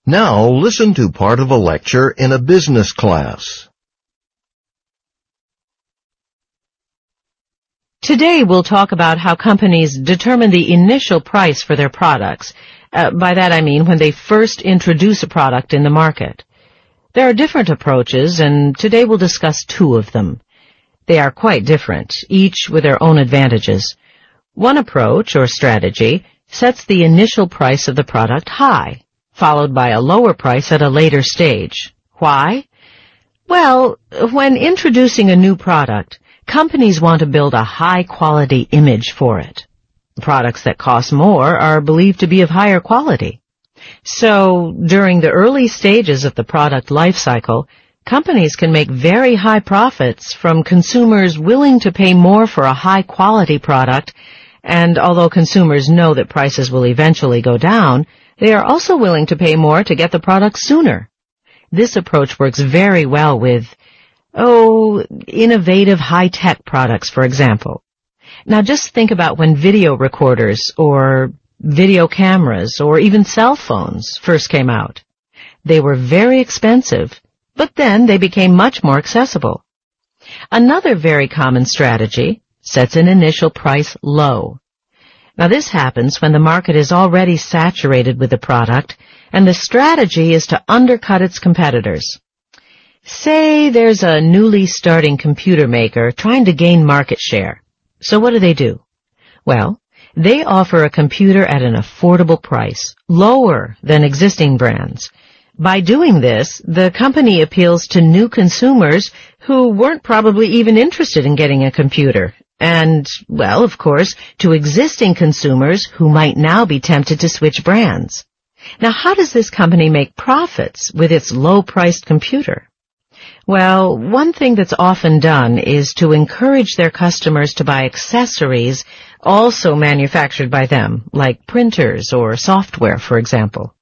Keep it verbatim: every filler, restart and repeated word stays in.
Now listen to part of a lecture in a business class. Today we'll talk about how companies determine the initial price for their products. Uh, by that I mean when they first introduce a product in the market. There are different approaches, and today we'll discuss two of them. They are quite different, each with their own advantages. One approach, or strategy, sets the initial price of the product high, followed by a lower price at a later stage. Why? Well, when introducing a new product, companies want to build a high-quality image for it. Products that cost more are believed to be of higher quality. So, during the early stages of the product life cycle, companies can make very high profits from consumers willing to pay more for a high-quality product, and although consumers know that prices will eventually go down, they are also willing to pay more to get the product sooner. This approach works very well with, oh, innovative high-tech products, for example. Now just think about when video recorders or video cameras or even cell phones first came out. They were very expensive, but then they became much more accessible. Another very common strategy sets an initial price low. Now this happens when the market is already saturated with the product, and the strategy is to undercut its competitors. Say there's a newly starting computer maker trying to gain market share. So what do they do? Well, they offer a computer at an affordable price, lower than existing brands. By doing this, the company appeals to new consumers who weren't probably even interested in getting a computer, and, well, of course, to existing consumers who might now be tempted to switch brands. Now, how does this company make profits with its low-priced computer? Well, one thing that's often done is to encourage their customers to buy accessories also manufactured by them, like printers or software, for example.